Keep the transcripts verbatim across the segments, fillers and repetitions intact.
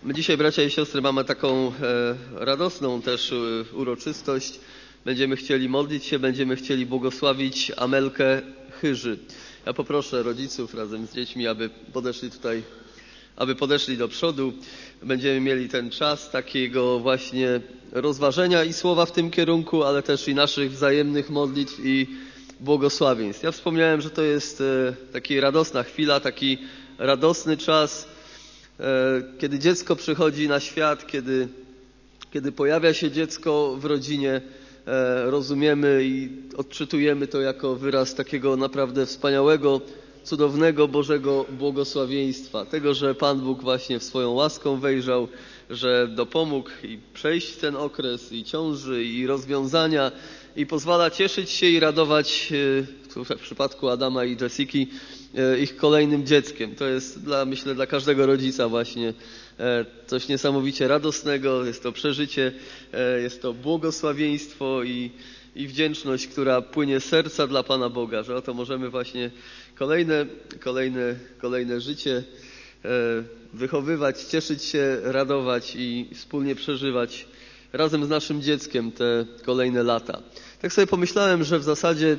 My dzisiaj, bracia i siostry, mamy taką e, radosną też e, uroczystość. Będziemy chcieli modlić się, będziemy chcieli błogosławić Amelkę Chyży. Ja poproszę rodziców razem z dziećmi, aby podeszli tutaj, aby podeszli do przodu. Będziemy mieli ten czas takiego właśnie rozważenia i słowa w tym kierunku, ale też i naszych wzajemnych modlitw i błogosławieństw. Ja wspomniałem, że to jest e, taka radosna chwila, taki radosny czas, kiedy dziecko przychodzi na świat, kiedy, kiedy pojawia się dziecko w rodzinie, rozumiemy i odczytujemy to jako wyraz takiego naprawdę wspaniałego, cudownego Bożego błogosławieństwa. Tego, że Pan Bóg właśnie w swoją łaską wejrzał, że dopomógł i przejść ten okres i ciąży, i rozwiązania, i pozwala cieszyć się i radować, w przypadku Adama i Jessiki, ich kolejnym dzieckiem. To jest, dla, myślę, dla każdego rodzica właśnie coś niesamowicie radosnego. Jest to przeżycie, jest to błogosławieństwo i, i wdzięczność, która płynie z serca dla Pana Boga, że oto możemy właśnie kolejne, kolejne, kolejne życie wychowywać, cieszyć się, radować i wspólnie przeżywać razem z naszym dzieckiem te kolejne lata. Tak sobie pomyślałem, że w zasadzie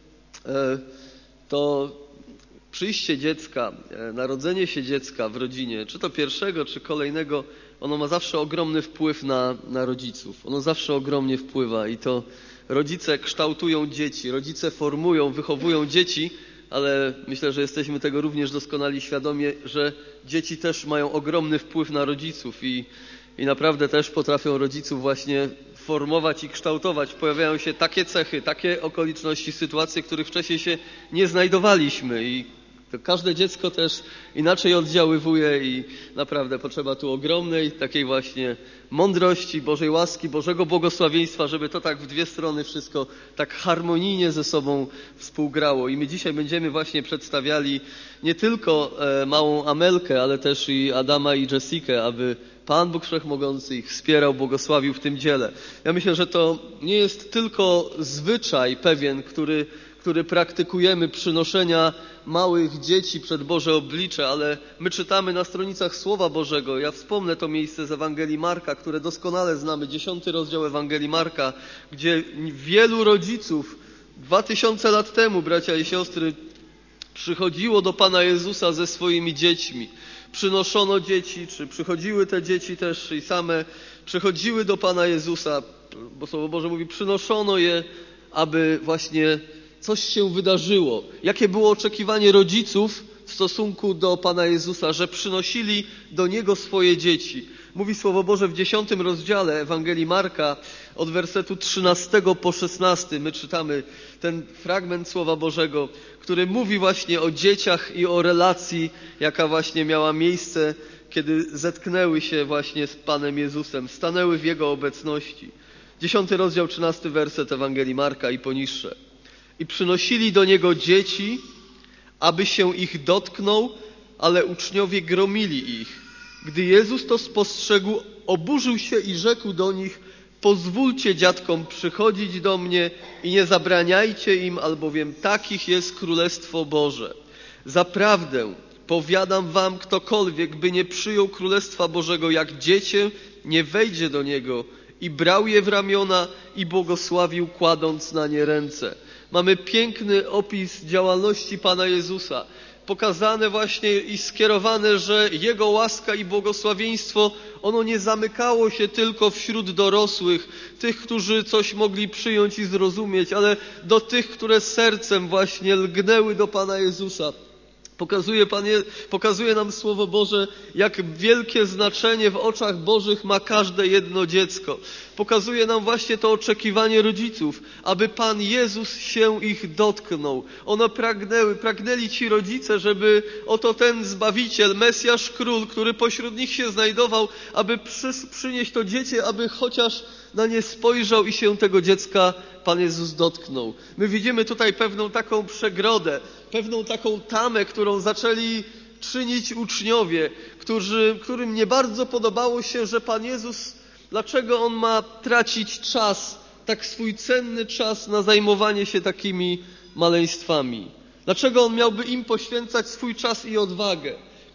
to przyjście dziecka, narodzenie się dziecka w rodzinie, czy to pierwszego, czy kolejnego, ono ma zawsze ogromny wpływ na, na rodziców. Ono zawsze ogromnie wpływa i to rodzice kształtują dzieci, rodzice formują, wychowują dzieci, ale myślę, że jesteśmy tego również doskonale świadomi, że dzieci też mają ogromny wpływ na rodziców i, i naprawdę też potrafią rodziców właśnie formować i kształtować. Pojawiają się takie cechy, takie okoliczności, sytuacje, których wcześniej się nie znajdowaliśmy i to każde dziecko też inaczej oddziaływuje i naprawdę potrzeba tu ogromnej takiej właśnie mądrości, Bożej łaski, Bożego błogosławieństwa, żeby to tak w dwie strony wszystko tak harmonijnie ze sobą współgrało. I my dzisiaj będziemy właśnie przedstawiali nie tylko małą Amelkę, ale też i Adama i Jessikę, aby Pan Bóg Wszechmogący ich wspierał, błogosławił w tym dziele. Ja myślę, że to nie jest tylko zwyczaj pewien, który który praktykujemy, przynoszenia małych dzieci przed Boże oblicze, ale my czytamy na stronicach Słowa Bożego. Ja wspomnę to miejsce z Ewangelii Marka, które doskonale znamy, dziesiąty rozdział Ewangelii Marka, gdzie wielu rodziców dwa tysiące lat temu, bracia i siostry, przychodziło do Pana Jezusa ze swoimi dziećmi. Przynoszono dzieci, czy przychodziły te dzieci też i same przychodziły do Pana Jezusa, bo Słowo Boże mówi, przynoszono je, aby właśnie coś się wydarzyło. Jakie było oczekiwanie rodziców w stosunku do Pana Jezusa, że przynosili do Niego swoje dzieci. Mówi Słowo Boże w dziesiątym rozdziale Ewangelii Marka od wersetu trzynastego po szesnasty. My czytamy ten fragment Słowa Bożego, który mówi właśnie o dzieciach i o relacji, jaka właśnie miała miejsce, kiedy zetknęły się właśnie z Panem Jezusem, stanęły w Jego obecności. Dziesiąty rozdział, trzynasty werset Ewangelii Marka i poniższe. I przynosili do Niego dzieci, aby się ich dotknął, ale uczniowie gromili ich. Gdy Jezus to spostrzegł, oburzył się i rzekł do nich, pozwólcie dziadkom przychodzić do mnie i nie zabraniajcie im, albowiem takich jest Królestwo Boże. Zaprawdę, powiadam wam, ktokolwiek by nie przyjął Królestwa Bożego jak dziecię, nie wejdzie do niego. I brał je w ramiona i błogosławił, kładąc na nie ręce. Mamy piękny opis działalności Pana Jezusa. Pokazane właśnie i skierowane, że Jego łaska i błogosławieństwo, ono nie zamykało się tylko wśród dorosłych, tych, którzy coś mogli przyjąć i zrozumieć, ale do tych, które sercem właśnie lgnęły do Pana Jezusa. Pokazuje, Pan Je- pokazuje nam Słowo Boże, jak wielkie znaczenie w oczach Bożych ma każde jedno dziecko. Pokazuje nam właśnie to oczekiwanie rodziców, aby Pan Jezus się ich dotknął. One pragnęły, pragnęli ci rodzice, żeby oto ten Zbawiciel, Mesjasz Król, który pośród nich się znajdował, aby przy, przynieść to dziecię, aby chociaż na nie spojrzał i się tego dziecka Pan Jezus dotknął. My widzimy tutaj pewną taką przegrodę, pewną taką tamę, którą zaczęli czynić uczniowie, którzy, którym nie bardzo podobało się, że Pan Jezus, dlaczego On ma tracić czas, tak swój cenny czas na zajmowanie się takimi maleństwami. Dlaczego On miałby im poświęcać swój czas i odwagę?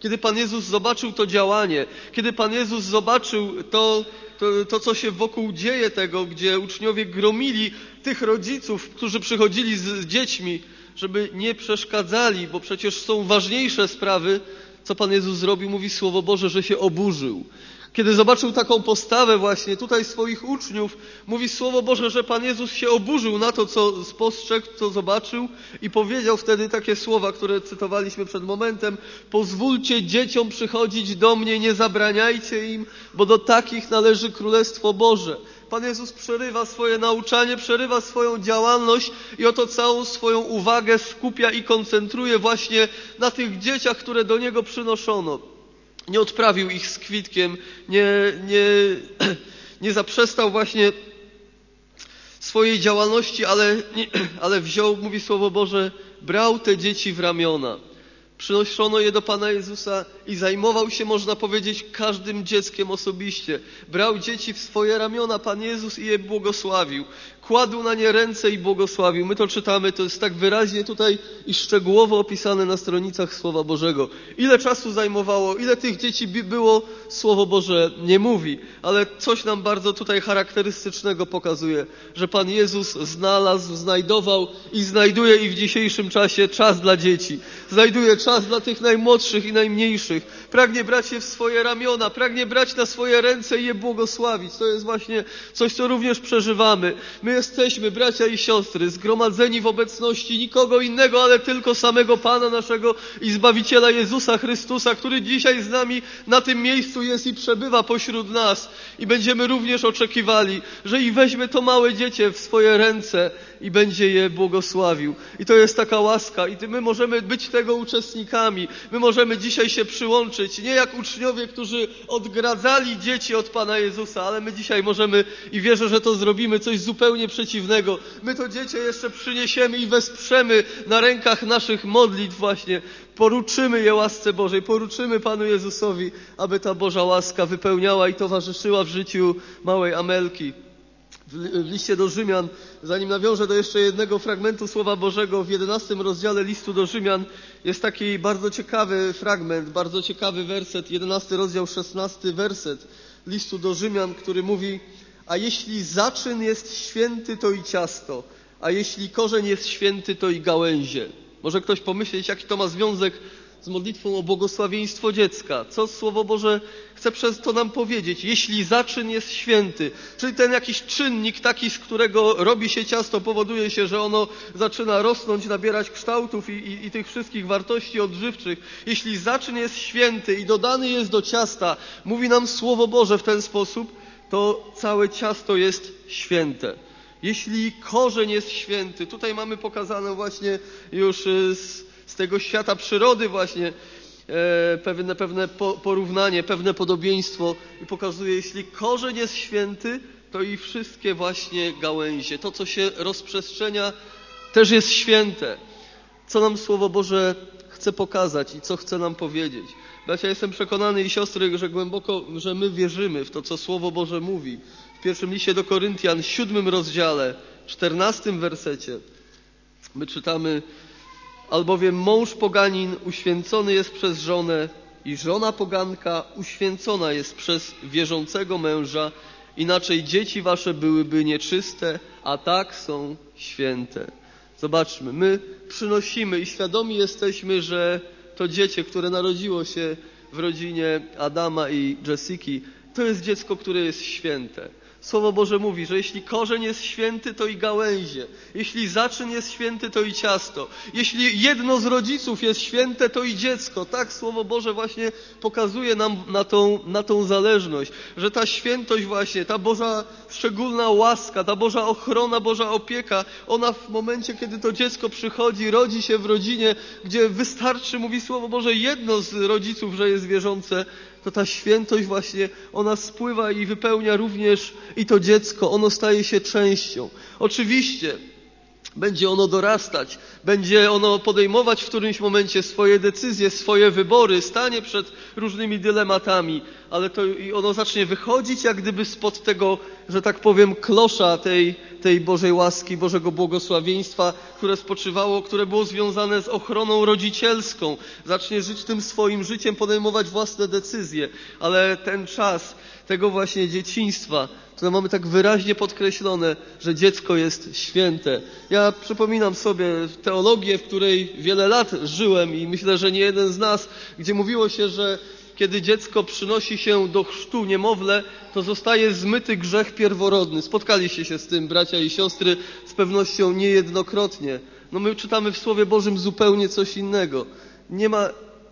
Kiedy Pan Jezus zobaczył to działanie, kiedy Pan Jezus zobaczył to, to, to co się wokół dzieje tego, gdzie uczniowie gromili tych rodziców, którzy przychodzili z, z dziećmi, żeby nie przeszkadzali, bo przecież są ważniejsze sprawy, co Pan Jezus zrobił, mówi Słowo Boże, że się oburzył. Kiedy zobaczył taką postawę właśnie tutaj swoich uczniów, mówi Słowo Boże, że Pan Jezus się oburzył na to, co spostrzegł, co zobaczył i powiedział wtedy takie słowa, które cytowaliśmy przed momentem: pozwólcie dzieciom przychodzić do mnie, nie zabraniajcie im, bo do takich należy Królestwo Boże. Pan Jezus przerywa swoje nauczanie, przerywa swoją działalność i oto całą swoją uwagę skupia i koncentruje właśnie na tych dzieciach, które do Niego przynoszono. Nie odprawił ich z kwitkiem, nie, nie, nie zaprzestał właśnie swojej działalności, ale, nie, ale wziął, mówi Słowo Boże, brał te dzieci w ramiona. Przynoszono je do Pana Jezusa i zajmował się, można powiedzieć, każdym dzieckiem osobiście. Brał dzieci w swoje ramiona Pan Jezus i je błogosławił. Kładł na nie ręce i błogosławił. My to czytamy, to jest tak wyraźnie tutaj i szczegółowo opisane na stronicach Słowa Bożego. Ile czasu zajmowało, ile tych dzieci było, Słowo Boże nie mówi, ale coś nam bardzo tutaj charakterystycznego pokazuje, że Pan Jezus znalazł, znajdował i znajduje i w dzisiejszym czasie czas dla dzieci. Znajduje czas dla tych najmłodszych i najmniejszych. Pragnie brać je w swoje ramiona, pragnie brać na swoje ręce i je błogosławić. To jest właśnie coś, co również przeżywamy. My jesteśmy, bracia i siostry, zgromadzeni w obecności nikogo innego, ale tylko samego Pana naszego i Zbawiciela Jezusa Chrystusa, który dzisiaj z nami na tym miejscu jest i przebywa pośród nas. I będziemy również oczekiwali, że i weźmie to małe dziecię w swoje ręce i będzie je błogosławił. I to jest taka łaska i my możemy być tego uczestnikami. My możemy dzisiaj się przyłączyć, nie jak uczniowie, którzy odgradzali dzieci od Pana Jezusa, ale my dzisiaj możemy i wierzę, że to zrobimy, coś zupełnie przeciwnego. My to dziecię jeszcze przyniesiemy i wesprzemy na rękach naszych modlitw właśnie. Poruczymy je łasce Bożej, poruczymy Panu Jezusowi, aby ta Boża łaska wypełniała i towarzyszyła w życiu małej Amelki. W liście do Rzymian, zanim nawiążę do jeszcze jednego fragmentu Słowa Bożego, w jedenastym rozdziale listu do Rzymian jest taki bardzo ciekawy fragment, bardzo ciekawy werset, jedenasty rozdział, szesnasty werset listu do Rzymian, który mówi: a jeśli zaczyn jest święty, to i ciasto, a jeśli korzeń jest święty, to i gałęzie. Może ktoś pomyśleć, jaki to ma związek z modlitwą o błogosławieństwo dziecka. Co Słowo Boże chce przez to nam powiedzieć? Jeśli zaczyn jest święty, czyli ten jakiś czynnik taki, z którego robi się ciasto, powoduje się, że ono zaczyna rosnąć, nabierać kształtów i, i, i tych wszystkich wartości odżywczych. Jeśli zaczyn jest święty i dodany jest do ciasta, mówi nam Słowo Boże w ten sposób, to całe ciasto jest święte. Jeśli korzeń jest święty, tutaj mamy pokazane właśnie już z, z tego świata przyrody właśnie e, pewne, pewne po, porównanie, pewne podobieństwo i pokazuje, jeśli korzeń jest święty, to i wszystkie właśnie gałęzie, to co się rozprzestrzenia, też jest święte. Co nam Słowo Boże chce pokazać i co chce nam powiedzieć? Bracia, jestem przekonany i siostry, że głęboko, że my wierzymy w to, co Słowo Boże mówi. W pierwszym liście do Koryntian, siódmym rozdziale, czternastym wersecie, my czytamy: albowiem mąż poganin uświęcony jest przez żonę i żona poganka uświęcona jest przez wierzącego męża, inaczej dzieci wasze byłyby nieczyste, a tak są święte. Zobaczmy, my przynosimy i świadomi jesteśmy, że to dziecię, które narodziło się w rodzinie Adama i Jessiki, to jest dziecko, które jest święte. Słowo Boże mówi, że jeśli korzeń jest święty, to i gałęzie. Jeśli zaczyn jest święty, to i ciasto. Jeśli jedno z rodziców jest święte, to i dziecko. Tak Słowo Boże właśnie pokazuje nam na tą, na tą zależność, że ta świętość właśnie, ta Boża szczególna łaska, ta Boża ochrona, Boża opieka, ona w momencie, kiedy to dziecko przychodzi, rodzi się w rodzinie, gdzie wystarczy, mówi Słowo Boże, jedno z rodziców, że jest wierzące, to ta świętość właśnie, ona spływa i wypełnia również i to dziecko, ono staje się częścią. Oczywiście będzie ono dorastać, będzie ono podejmować w którymś momencie swoje decyzje, swoje wybory, stanie przed różnymi dylematami, ale to i ono zacznie wychodzić jak gdyby spod tego, że tak powiem, klosza tej, tej Bożej łaski, Bożego błogosławieństwa, które spoczywało, które było związane z ochroną rodzicielską. Zacznie żyć tym swoim życiem, podejmować własne decyzje, ale ten czas tego właśnie dzieciństwa, które mamy tak wyraźnie podkreślone, że dziecko jest święte. Ja przypominam sobie teologię, w której wiele lat żyłem i myślę, że nie jeden z nas, gdzie mówiło się, że kiedy dziecko przynosi się do chrztu, niemowlę, to zostaje zmyty grzech pierworodny. Spotkaliście się z tym, bracia i siostry, z pewnością niejednokrotnie. No my czytamy w Słowie Bożym zupełnie coś innego. Nie ma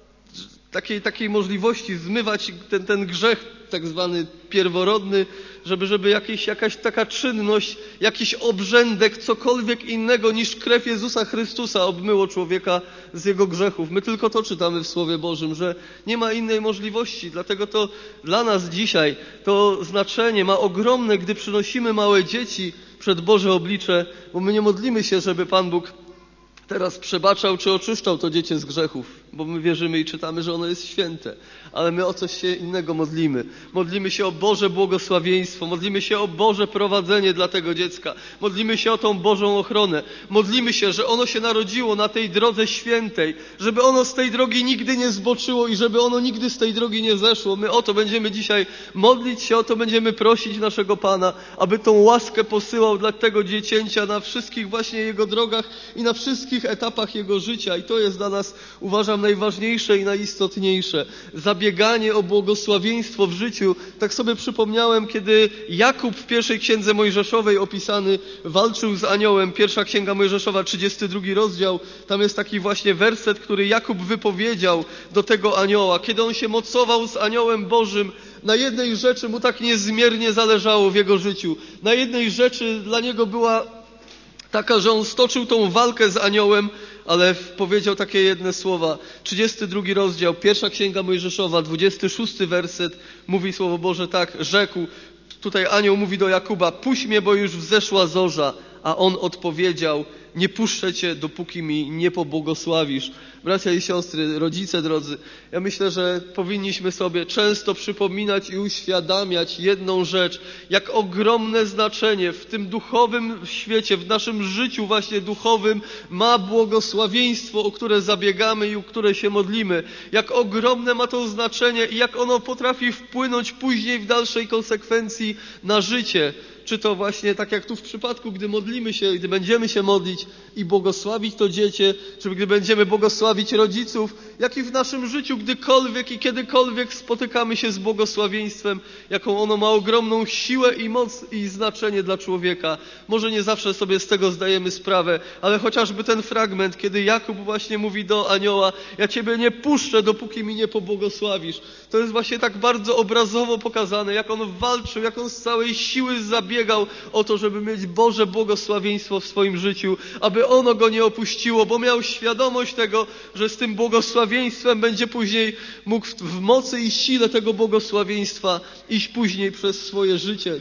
takiej, takiej możliwości zmywać ten, ten grzech tak zwany pierworodny, żeby, żeby jakieś, jakaś taka czynność, jakiś obrzędek, cokolwiek innego niż krew Jezusa Chrystusa obmyło człowieka z jego grzechów. My tylko to czytamy w Słowie Bożym, że nie ma innej możliwości. Dlatego to dla nas dzisiaj to znaczenie ma ogromne, gdy przynosimy małe dzieci przed Boże oblicze, bo my nie modlimy się, żeby Pan Bóg teraz przebaczał czy oczyszczał to dziecię z grzechów, bo my wierzymy i czytamy, że ono jest święte. Ale my o coś się innego modlimy. Modlimy się o Boże błogosławieństwo, modlimy się o Boże prowadzenie dla tego dziecka, modlimy się o tą Bożą ochronę, modlimy się, że ono się narodziło na tej drodze świętej, żeby ono z tej drogi nigdy nie zboczyło i żeby ono nigdy z tej drogi nie zeszło. My o to będziemy dzisiaj modlić się, o to będziemy prosić naszego Pana, aby tą łaskę posyłał dla tego dziecięcia na wszystkich właśnie jego drogach i na wszystkich etapach jego życia. I to jest dla nas, uważam, najważniejsze i najistotniejsze. Zabieganie o błogosławieństwo w życiu. Tak sobie przypomniałem, kiedy Jakub w pierwszej księdze Mojżeszowej opisany walczył z aniołem. Pierwsza księga Mojżeszowa, trzydziesty drugi rozdział. Tam jest taki właśnie werset, który Jakub wypowiedział do tego anioła. Kiedy on się mocował z aniołem Bożym, na jednej rzeczy mu tak niezmiernie zależało w jego życiu. Na jednej rzeczy dla niego była taka, że on stoczył tą walkę z aniołem, ale powiedział takie jedne słowa. trzydziesty drugi rozdział, pierwsza księga Mojżeszowa, dwudziesty szósty werset, mówi Słowo Boże tak, rzekł, tutaj anioł mówi do Jakuba, puść mnie, bo już wzeszła zorza, a on odpowiedział, nie puszczę cię, dopóki mi nie pobłogosławisz. Bracia i siostry, rodzice drodzy, ja myślę, że powinniśmy sobie często przypominać i uświadamiać jedną rzecz, jak ogromne znaczenie w tym duchowym świecie, w naszym życiu właśnie duchowym ma błogosławieństwo, o które zabiegamy i o które się modlimy. Jak ogromne ma to znaczenie i jak ono potrafi wpłynąć później w dalszej konsekwencji na życie. Czy to właśnie tak jak tu w przypadku, gdy modlimy się, gdy będziemy się modlić i błogosławić to dziecię, czy gdy będziemy błogosławić rodziców, jak i w naszym życiu, gdykolwiek i kiedykolwiek spotykamy się z błogosławieństwem, jaką ono ma ogromną siłę i moc i znaczenie dla człowieka. Może nie zawsze sobie z tego zdajemy sprawę, ale chociażby ten fragment, kiedy Jakub właśnie mówi do anioła, ja Ciebie nie puszczę, dopóki mi nie pobłogosławisz. To jest właśnie tak bardzo obrazowo pokazane, jak on walczył, jak on z całej siły zabiegał o to, żeby mieć Boże błogosławieństwo w swoim życiu, aby ono go nie opuściło, bo miał świadomość tego, że z tym błogosławieństwem będzie później mógł w, w mocy i sile tego błogosławieństwa iść później przez swoje życie.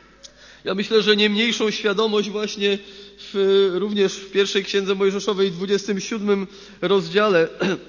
Ja myślę, że nie mniejszą świadomość właśnie w, również w pierwszej księdze Mojżeszowej, w dwudziestym siódmym rozdziale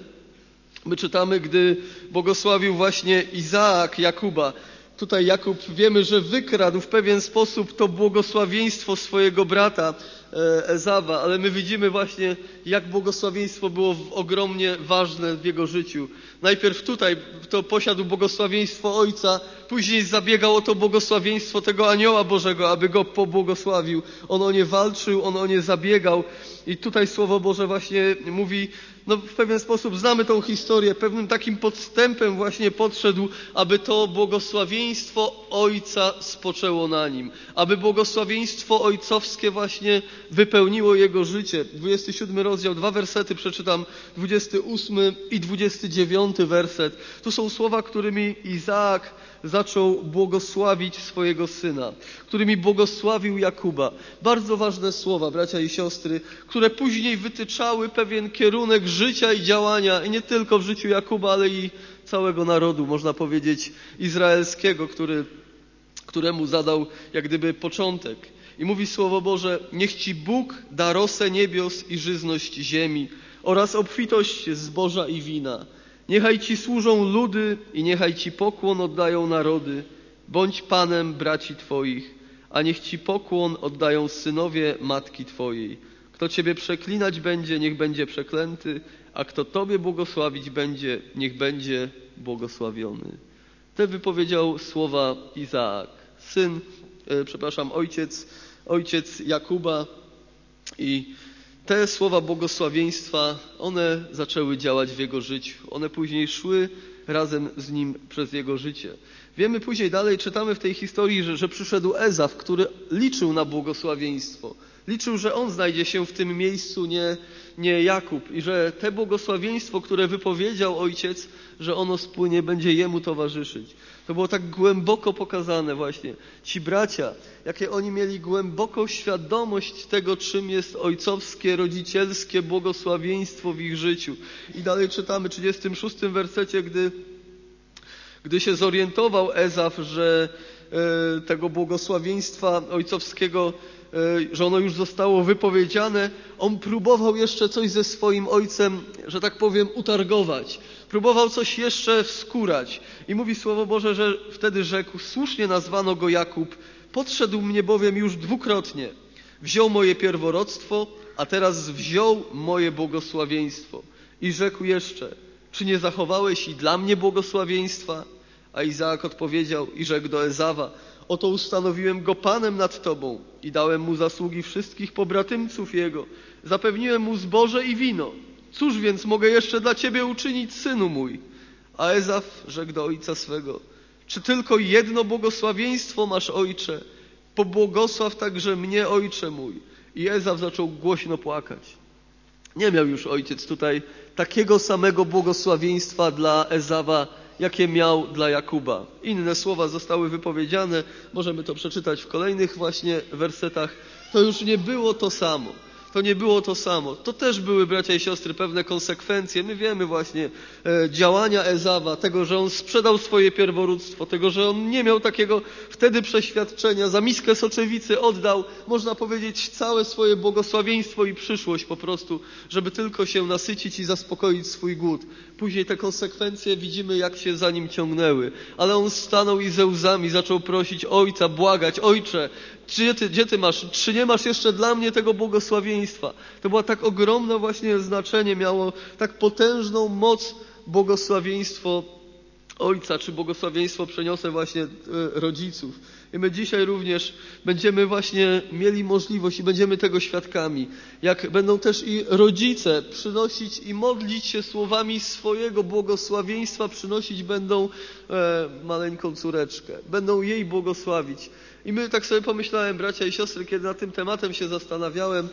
my czytamy, gdy błogosławił właśnie Izaak Jakuba. Tutaj Jakub wiemy, że wykradł w pewien sposób to błogosławieństwo swojego brata Ezawa, ale my widzimy właśnie, jak błogosławieństwo było ogromnie ważne w jego życiu. Najpierw tutaj to posiadł błogosławieństwo ojca, później zabiegał o to błogosławieństwo tego anioła Bożego, aby go pobłogosławił. On o nie walczył, on o nie zabiegał i tutaj Słowo Boże właśnie mówi, no w pewien sposób znamy tą historię, pewnym takim podstępem właśnie podszedł, aby to błogosławieństwo Ojca spoczęło na nim, aby błogosławieństwo ojcowskie właśnie wypełniło jego życie. dwudziesty siódmy rozdział, dwa wersety przeczytam, dwudziesty ósmy i dwudziesty dziewiąty werset. Tu są słowa, którymi Izaak zaczął błogosławić swojego syna, którymi błogosławił Jakuba. Bardzo ważne słowa, bracia i siostry, które później wytyczały pewien kierunek życia i działania, i nie tylko w życiu Jakuba, ale i całego narodu, można powiedzieć, izraelskiego, który, któremu zadał jak gdyby początek. I mówi Słowo Boże, niech Ci Bóg da rosę niebios i żyzność ziemi oraz obfitość zboża i wina. Niechaj Ci służą ludy i niechaj Ci pokłon oddają narody. Bądź Panem braci Twoich, a niech Ci pokłon oddają synowie matki Twojej. Kto Ciebie przeklinać będzie, niech będzie przeklęty, a kto Tobie błogosławić będzie, niech będzie błogosławiony. Te wypowiedział słowa Izaak, syn, e, przepraszam, ojciec, ojciec Jakuba, i te słowa błogosławieństwa, one zaczęły działać w jego życiu. One później szły razem z nim przez jego życie. Wiemy później dalej, czytamy w tej historii, że, że przyszedł Ezaf, który liczył na błogosławieństwo. Liczył, że on znajdzie się w tym miejscu, nie, nie Jakub. I że te błogosławieństwo, które wypowiedział ojciec, że ono spłynie, będzie jemu towarzyszyć. To było tak głęboko pokazane właśnie. Ci bracia, jakie oni mieli głęboką świadomość tego, czym jest ojcowskie, rodzicielskie błogosławieństwo w ich życiu. I dalej czytamy w trzydziestym szóstym wersecie, gdy, gdy się zorientował Ezaf, że e, tego błogosławieństwa ojcowskiego, że ono już zostało wypowiedziane, on próbował jeszcze coś ze swoim ojcem, że tak powiem, utargować. Próbował coś jeszcze wskórać. I mówi Słowo Boże, że wtedy rzekł, słusznie nazwano go Jakub, podszedł mnie bowiem już dwukrotnie. Wziął moje pierworództwo, a teraz wziął moje błogosławieństwo. I rzekł jeszcze, czy nie zachowałeś i dla mnie błogosławieństwa? A Izaak odpowiedział i rzekł do Ezawa, oto ustanowiłem go panem nad tobą i dałem mu zasługi wszystkich pobratymców jego. Zapewniłem mu zboże i wino. Cóż więc mogę jeszcze dla ciebie uczynić, synu mój? A Ezaf rzekł do ojca swego, czy tylko jedno błogosławieństwo masz, ojcze? Pobłogosław także mnie, ojcze mój. I Ezaf zaczął głośno płakać. Nie miał już ojciec tutaj takiego samego błogosławieństwa dla Ezawa, jakie miał dla Jakuba. Inne słowa zostały wypowiedziane, możemy to przeczytać w kolejnych właśnie wersetach. To już nie było to samo. To nie było to samo. To też były, bracia i siostry, pewne konsekwencje. My wiemy właśnie e, działania Ezawa, tego, że on sprzedał swoje pierworództwo, tego, że on nie miał takiego wtedy przeświadczenia, za miskę soczewicy oddał, można powiedzieć, całe swoje błogosławieństwo i przyszłość po prostu, żeby tylko się nasycić i zaspokoić swój głód. Później te konsekwencje widzimy, jak się za nim ciągnęły. Ale on stanął i ze łzami zaczął prosić ojca, błagać, ojcze, Gdzie ty, gdzie ty masz? Czy nie masz jeszcze dla mnie tego błogosławieństwa? To było tak ogromne właśnie znaczenie, miało tak potężną moc błogosławieństwo Ojca, czy błogosławieństwo przeniosę właśnie rodziców. I my dzisiaj również będziemy właśnie mieli możliwość i będziemy tego świadkami, jak będą też i rodzice przynosić i modlić się słowami swojego błogosławieństwa, przynosić będą e, maleńką córeczkę, będą jej błogosławić. I my tak sobie pomyślałem, bracia i siostry, kiedy nad tym tematem się zastanawiałem,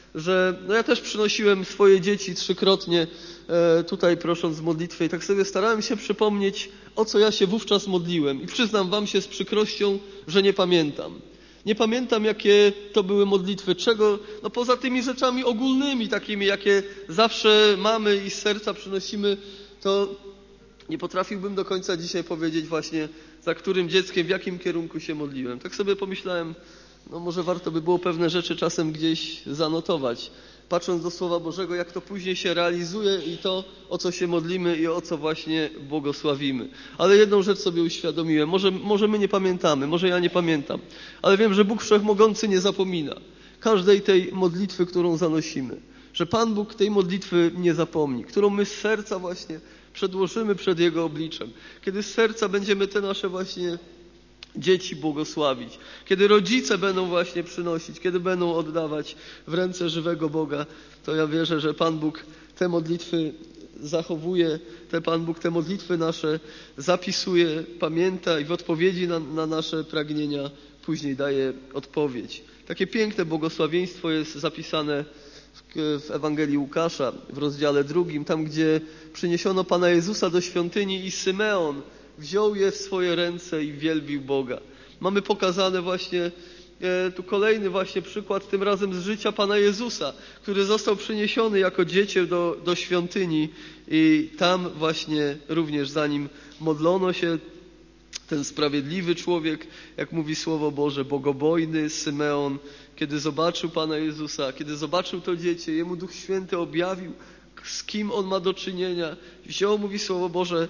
że no ja też przynosiłem swoje dzieci trzykrotnie e, tutaj prosząc modlitwę i tak sobie starałem się przypomnieć, o co ja się wówczas modliłem. I przyznam wam się z przykrością, że nie pamiętam. Nie pamiętam, jakie to były modlitwy, czego, no poza tymi rzeczami ogólnymi, takimi, jakie zawsze mamy i z serca przynosimy, to nie potrafiłbym do końca dzisiaj powiedzieć właśnie, za którym dzieckiem, w jakim kierunku się modliłem. Tak sobie pomyślałem, no może warto by było pewne rzeczy czasem gdzieś zanotować, patrząc do Słowa Bożego, jak to później się realizuje i to, o co się modlimy i o co właśnie błogosławimy. Ale jedną rzecz sobie uświadomiłem, może, może my nie pamiętamy, może ja nie pamiętam, ale wiem, że Bóg Wszechmogący nie zapomina każdej tej modlitwy, którą zanosimy, że Pan Bóg tej modlitwy nie zapomni, którą my z serca właśnie przedłożymy przed Jego obliczem. Kiedy z serca będziemy te nasze właśnie dzieci błogosławić, kiedy rodzice będą właśnie przynosić, kiedy będą oddawać w ręce żywego Boga, to ja wierzę, że Pan Bóg te modlitwy zachowuje, te Pan Bóg te modlitwy nasze zapisuje, pamięta i w odpowiedzi na, na nasze pragnienia później daje odpowiedź. Takie piękne błogosławieństwo jest zapisane w, w Ewangelii Łukasza w rozdziale drugim, tam gdzie przyniesiono Pana Jezusa do świątyni i Symeon wziął je w swoje ręce i wielbił Boga. Mamy pokazane właśnie e, tu kolejny właśnie przykład, tym razem z życia Pana Jezusa, który został przyniesiony jako dziecię do, do świątyni i tam właśnie również za nim modlono się. Ten sprawiedliwy człowiek, jak mówi Słowo Boże, bogobojny Symeon, kiedy zobaczył Pana Jezusa, kiedy zobaczył to dziecię, jemu Duch Święty objawił z kim on ma do czynienia. Wziął, mówi Słowo Boże,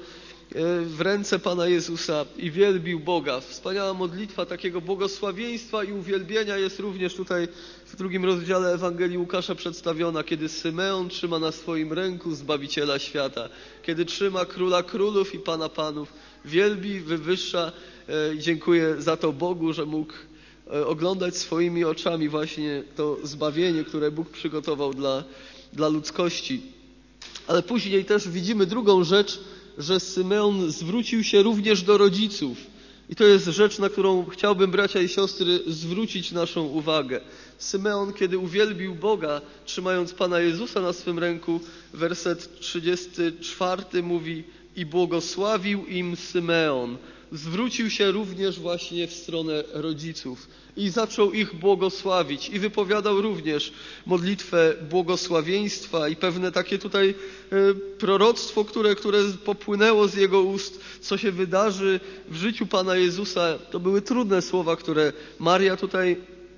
w ręce Pana Jezusa i wielbił Boga. Wspaniała modlitwa takiego błogosławieństwa i uwielbienia jest również tutaj w drugim rozdziale Ewangelii Łukasza przedstawiona, kiedy Symeon trzyma na swoim ręku Zbawiciela świata, kiedy trzyma Króla Królów i Pana Panów, wielbi, wywyższa i dziękuję za to Bogu, że mógł oglądać swoimi oczami właśnie to zbawienie, które Bóg przygotował dla, dla ludzkości. Ale później też widzimy drugą rzecz, że Symeon zwrócił się również do rodziców. I to jest rzecz, na którą chciałbym, bracia i siostry, zwrócić naszą uwagę. Symeon, kiedy uwielbił Boga, trzymając Pana Jezusa na swym ręku, werset trzydziesty czwarty mówi: i błogosławił im Symeon. Zwrócił się również właśnie w stronę rodziców i zaczął ich błogosławić i wypowiadał również modlitwę błogosławieństwa i pewne takie tutaj proroctwo, które, które popłynęło z jego ust, co się wydarzy w życiu Pana Jezusa. To były trudne słowa, które Maria tutaj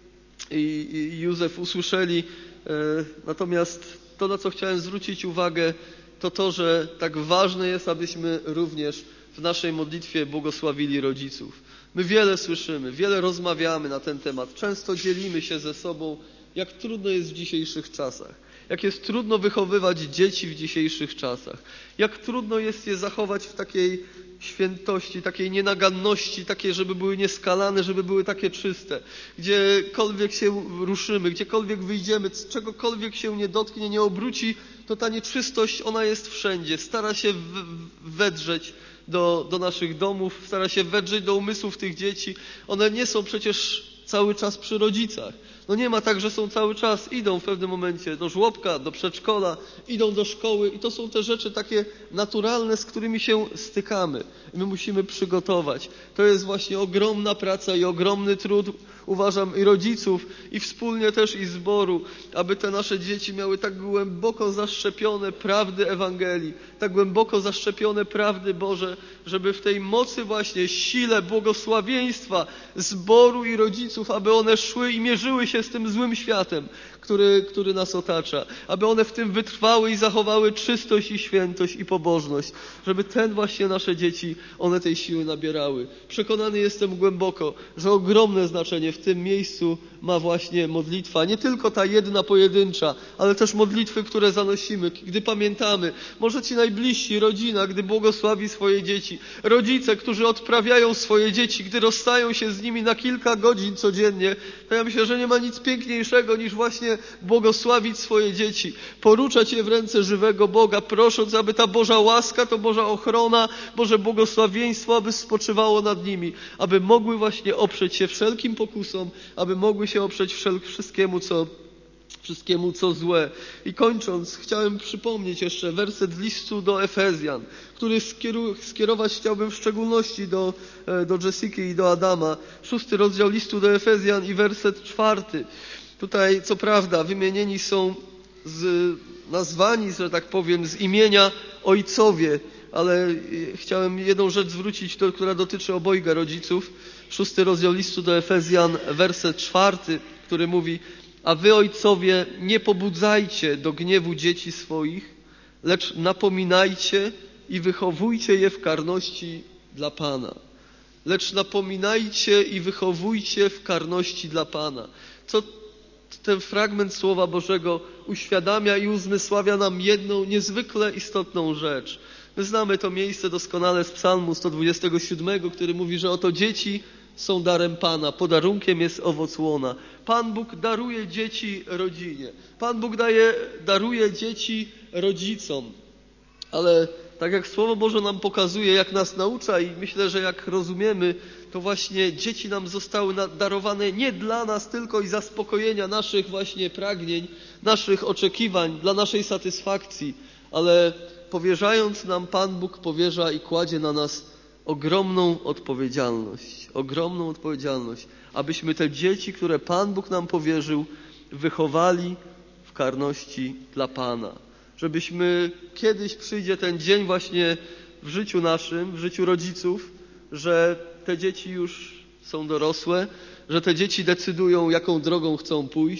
i, i Józef usłyszeli. Natomiast to, na co chciałem zwrócić uwagę, to to, że tak ważne jest, abyśmy również w naszej modlitwie błogosławili rodziców. My wiele słyszymy, wiele rozmawiamy na ten temat. Często dzielimy się ze sobą, jak trudno jest w dzisiejszych czasach. Jak jest trudno wychowywać dzieci w dzisiejszych czasach. Jak trudno jest je zachować w takiej świętości, takiej nienaganności, takie, żeby były nieskalane, żeby były takie czyste. Gdziekolwiek się ruszymy, gdziekolwiek wyjdziemy, czegokolwiek się nie dotknie, nie obróci, to ta nieczystość, ona jest wszędzie. Stara się wedrzeć do, do naszych domów, stara się wedrzeć do umysłów tych dzieci. One nie są przecież cały czas przy rodzicach. No nie ma tak, że są cały czas, idą w pewnym momencie do żłobka, do przedszkola, idą do szkoły i to są te rzeczy takie naturalne, z którymi się stykamy. My musimy przygotować. To jest właśnie ogromna praca i ogromny trud, uważam, i rodziców, i wspólnie też i zboru, aby te nasze dzieci miały tak głęboko zaszczepione prawdy Ewangelii, tak głęboko zaszczepione prawdy Boże, żeby w tej mocy właśnie, sile, błogosławieństwa zboru i rodziców, aby one szły i mierzyły się z tym złym światem, który, który nas otacza. Aby one w tym wytrwały i zachowały czystość i świętość i pobożność. Żeby ten właśnie nasze dzieci, one tej siły nabierały. Przekonany jestem głęboko, że ogromne znaczenie w tym miejscu ma właśnie modlitwa. Nie tylko ta jedna pojedyncza, ale też modlitwy, które zanosimy, gdy pamiętamy. Może ci najbliżsi, rodzina, gdy błogosławi swoje dzieci. Rodzice, którzy odprawiają swoje dzieci, gdy rozstają się z nimi na kilka godzin codziennie. To ja myślę, że nie ma nic piękniejszego niż właśnie błogosławić swoje dzieci. Poruczać je w ręce żywego Boga, prosząc, aby ta Boża łaska, to Boża ochrona, Boże błogosławieństwo, aby spoczywało nad nimi. Aby mogły właśnie oprzeć się wszelkim pokusom, aby mogły się oprzeć wszel- wszystkiemu, co wszystkiemu, co złe. I kończąc, chciałem przypomnieć jeszcze werset listu do Efezjan, który skieru- skierować chciałbym w szczególności do, do Jessiki i do Adama. Szósty rozdział listu do Efezjan i werset czwarty. Tutaj, co prawda, wymienieni są z, nazwani, że tak powiem, z imienia ojcowie, ale chciałem jedną rzecz zwrócić, to, która dotyczy obojga rodziców. Szósty rozdział listu do Efezjan, werset czwarty, który mówi: a wy, ojcowie, nie pobudzajcie do gniewu dzieci swoich, lecz napominajcie i wychowujcie je w karności dla Pana. Lecz napominajcie i wychowujcie w karności dla Pana. Co ten fragment Słowa Bożego uświadamia i uzmysławia nam jedną niezwykle istotną rzecz. My znamy to miejsce doskonale z Psalmu sto dwudziestego siódmego, który mówi, że oto dzieci są darem Pana, podarunkiem jest owoc łona. Pan Bóg daruje dzieci rodzinie. Pan Bóg daje, daruje dzieci rodzicom. Ale tak jak Słowo Boże nam pokazuje, jak nas naucza i myślę, że jak rozumiemy, to właśnie dzieci nam zostały darowane nie dla nas tylko i zaspokojenia naszych właśnie pragnień, naszych oczekiwań, dla naszej satysfakcji, ale powierzając nam, Pan Bóg powierza i kładzie na nas ogromną odpowiedzialność, ogromną odpowiedzialność, abyśmy te dzieci, które Pan Bóg nam powierzył, wychowali w karności dla Pana. Żebyśmy kiedyś przyjdzie ten dzień właśnie w życiu naszym, w życiu rodziców, że te dzieci już są dorosłe, że te dzieci decydują, jaką drogą chcą pójść,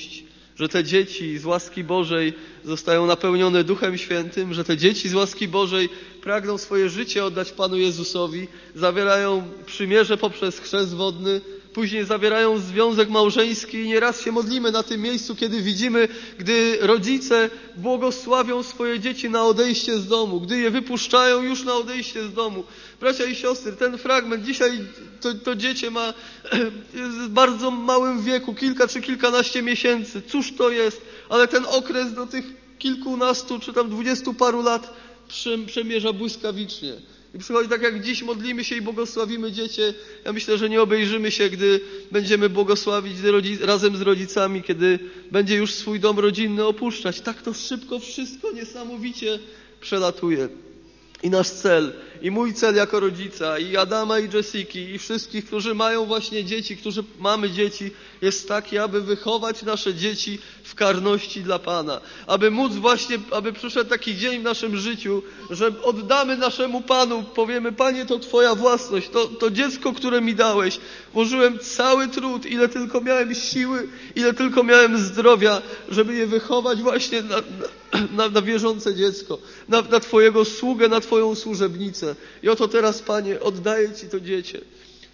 że te dzieci z łaski Bożej zostają napełnione Duchem Świętym, że te dzieci z łaski Bożej pragną swoje życie oddać Panu Jezusowi, zawierają przymierze poprzez chrzest wodny, później zawierają związek małżeński i nieraz się modlimy na tym miejscu, kiedy widzimy, gdy rodzice błogosławią swoje dzieci na odejście z domu, gdy je wypuszczają już na odejście z domu. Bracia i siostry, ten fragment dzisiaj to, to dziecię ma jest w bardzo małym wieku, kilka czy kilkanaście miesięcy. Cóż to jest? Ale ten okres do tych kilkunastu czy tam dwudziestu paru lat przemierza błyskawicznie. I przychodzi tak, jak dziś modlimy się i błogosławimy dziecię. Ja myślę, że nie obejrzymy się, gdy będziemy błogosławić razem z rodzicami, kiedy będzie już swój dom rodzinny opuszczać. Tak to szybko wszystko niesamowicie przelatuje. I nasz cel, i mój cel jako rodzica, i Adama, i Jessiki, i wszystkich, którzy mają właśnie dzieci, którzy mamy dzieci, jest taki, aby wychować nasze dzieci w karności dla Pana. Aby móc właśnie, aby przyszedł taki dzień w naszym życiu, że oddamy naszemu Panu, powiemy: Panie, to Twoja własność, to, to dziecko, które mi dałeś. Włożyłem cały trud, ile tylko miałem siły, ile tylko miałem zdrowia, żeby je wychować właśnie na, na, na wierzące dziecko, na, na Twojego sługę, na Twoją służebnicę. I oto teraz, Panie, oddaję Ci to dziecię.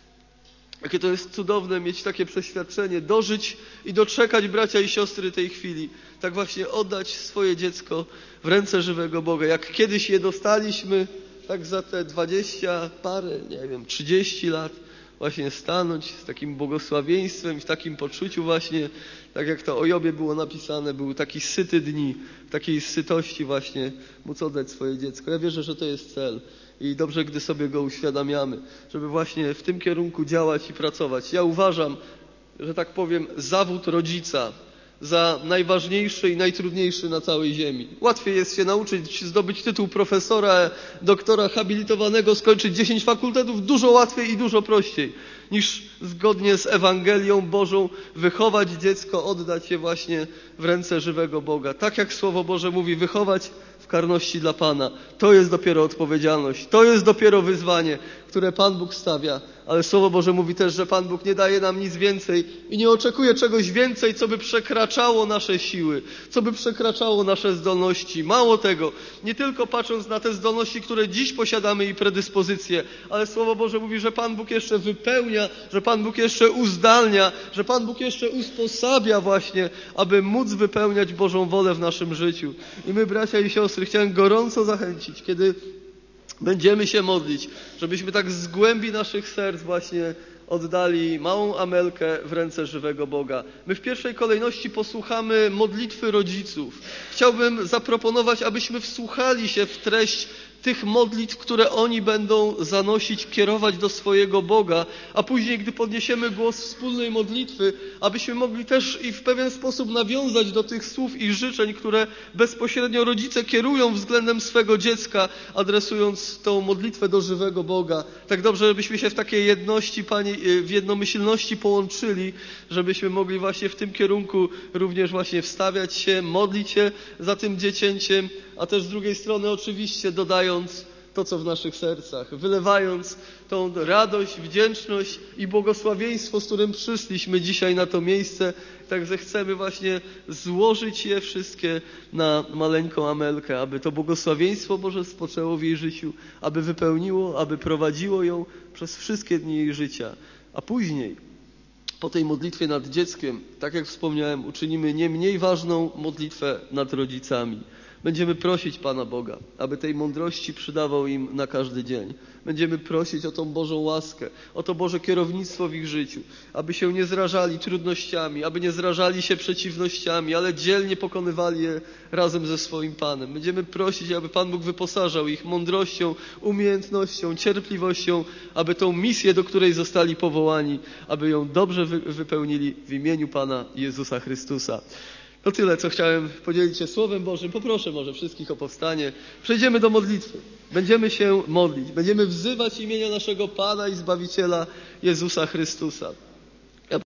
Jakie to jest cudowne mieć takie przeświadczenie, dożyć i doczekać, bracia i siostry, tej chwili. Tak właśnie oddać swoje dziecko w ręce żywego Boga. Jak kiedyś je dostaliśmy, tak za te dwadzieścia parę, nie wiem, trzydzieści lat właśnie stanąć z takim błogosławieństwem, w takim poczuciu właśnie, tak jak to o Jobie było napisane, był taki syty dni, w takiej sytości właśnie móc oddać swoje dziecko. Ja wierzę, że to jest cel. I dobrze, gdy sobie go uświadamiamy, żeby właśnie w tym kierunku działać i pracować. Ja uważam, że tak powiem, zawód rodzica za najważniejszy i najtrudniejszy na całej ziemi. Łatwiej jest się nauczyć, zdobyć tytuł profesora, doktora habilitowanego, skończyć dziesięć fakultetów, dużo łatwiej i dużo prościej, niż zgodnie z Ewangelią Bożą wychować dziecko, oddać je właśnie w ręce żywego Boga. Tak jak Słowo Boże mówi, wychować w karności dla Pana. To jest dopiero odpowiedzialność. To jest dopiero wyzwanie, które Pan Bóg stawia. Ale Słowo Boże mówi też, że Pan Bóg nie daje nam nic więcej i nie oczekuje czegoś więcej, co by przekraczało nasze siły, co by przekraczało nasze zdolności. Mało tego, nie tylko patrząc na te zdolności, które dziś posiadamy i predyspozycje, ale Słowo Boże mówi, że Pan Bóg jeszcze wypełnia, że Pan Bóg jeszcze uzdalnia, że Pan Bóg jeszcze usposabia właśnie, aby móc wypełniać Bożą wolę w naszym życiu. I my, bracia i siostry, chciałem gorąco zachęcić, kiedy będziemy się modlić, żebyśmy tak z głębi naszych serc właśnie oddali małą Amelkę w ręce żywego Boga. My w pierwszej kolejności posłuchamy modlitwy rodziców. Chciałbym zaproponować, abyśmy wsłuchali się w treść tych modlitw, które oni będą zanosić, kierować do swojego Boga, a później, gdy podniesiemy głos wspólnej modlitwy, abyśmy mogli też i w pewien sposób nawiązać do tych słów i życzeń, które bezpośrednio rodzice kierują względem swego dziecka, adresując tą modlitwę do żywego Boga. Tak dobrze, żebyśmy się w takiej jedności, Panie, w jednomyślności połączyli, żebyśmy mogli właśnie w tym kierunku również właśnie wstawiać się, modlić się za tym dziecięciem, a też z drugiej strony oczywiście dodając to, co w naszych sercach, wylewając tą radość, wdzięczność i błogosławieństwo, z którym przyszliśmy dzisiaj na to miejsce. Także chcemy właśnie złożyć je wszystkie na maleńką Amelkę, aby to błogosławieństwo Boże spoczęło w jej życiu, aby wypełniło, aby prowadziło ją przez wszystkie dni jej życia. A później, po tej modlitwie nad dzieckiem, tak jak wspomniałem, uczynimy nie mniej ważną modlitwę nad rodzicami. Będziemy prosić Pana Boga, aby tej mądrości przydawał im na każdy dzień. Będziemy prosić o tą Bożą łaskę, o to Boże kierownictwo w ich życiu, aby się nie zrażali trudnościami, aby nie zrażali się przeciwnościami, ale dzielnie pokonywali je razem ze swoim Panem. Będziemy prosić, aby Pan Bóg wyposażał ich mądrością, umiejętnością, cierpliwością, aby tą misję, do której zostali powołani, aby ją dobrze wypełnili w imieniu Pana Jezusa Chrystusa. To tyle, co chciałem podzielić się Słowem Bożym. Poproszę może wszystkich o powstanie. Przejdziemy do modlitwy. Będziemy się modlić. Będziemy wzywać imienia naszego Pana i Zbawiciela Jezusa Chrystusa.